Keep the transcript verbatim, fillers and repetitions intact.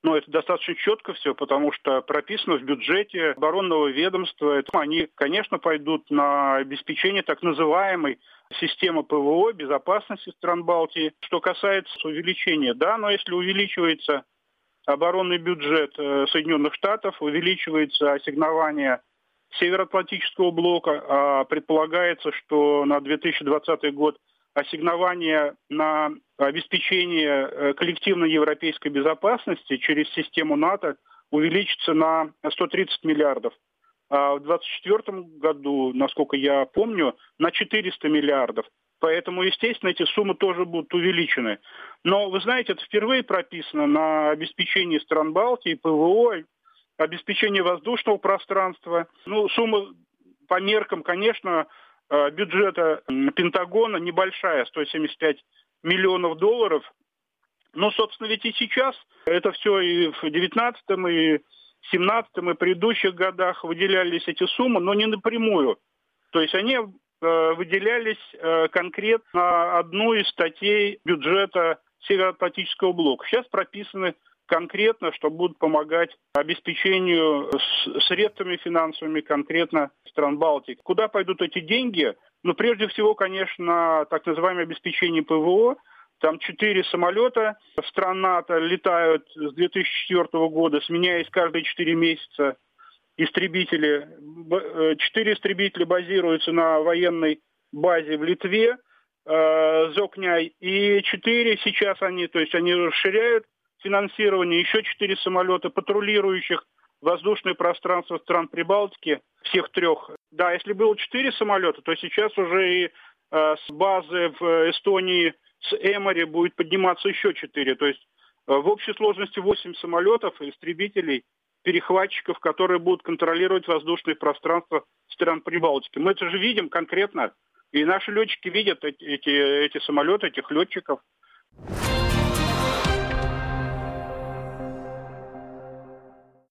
Но это достаточно четко все, потому что прописано в бюджете оборонного ведомства. Они, конечно, пойдут на обеспечение так называемой системы ПВО, безопасности стран Балтии. Что касается увеличения, да, но если увеличивается оборонный бюджет Соединенных Штатов, увеличивается ассигнование Североатлантического блока, а предполагается, что на две тысячи двадцатый год ассигнование на обеспечение коллективной европейской безопасности через систему НАТО увеличится на сто тридцать миллиардов. А в двадцать четвёртом году, насколько я помню, на четыреста миллиардов. Поэтому, естественно, эти суммы тоже будут увеличены. Но, вы знаете, это впервые прописано на обеспечении стран Балтии, ПВО, обеспечение воздушного пространства. Ну, сумма по меркам, конечно, бюджета Пентагона небольшая, сто семьдесят пять миллионов долларов. Но, собственно, ведь и сейчас это все и в девятнадцатом, и в семнадцатом, и предыдущих годах выделялись эти суммы, но не напрямую. То есть они э, выделялись э, конкретно на одну из статей бюджета Североатлантического блока. Сейчас прописаны конкретно, что будут помогать обеспечению средствами финансовыми конкретно стран Балтии. Куда пойдут эти деньги? Ну, прежде всего, конечно, так называемое обеспечение ПВО. Там четыре самолета стран НАТО летают с две тысячи четвёртого года, сменяясь каждые четыре месяца. Истребители. Четыре истребителя базируются на военной базе в Литве, э, Зокняй. И четыре сейчас они, то есть они расширяют финансирование, еще четыре самолета, патрулирующих воздушное пространство стран Прибалтики, всех трех. Да, если было четыре самолета, то сейчас уже и э, с базы в Эстонии, с Эмори будет подниматься еще четыре. То есть э, в общей сложности восемь самолетов, истребителей, перехватчиков, которые будут контролировать воздушное пространство стран Прибалтики. Мы это же видим конкретно, и наши летчики видят эти, эти, эти самолеты, этих летчиков.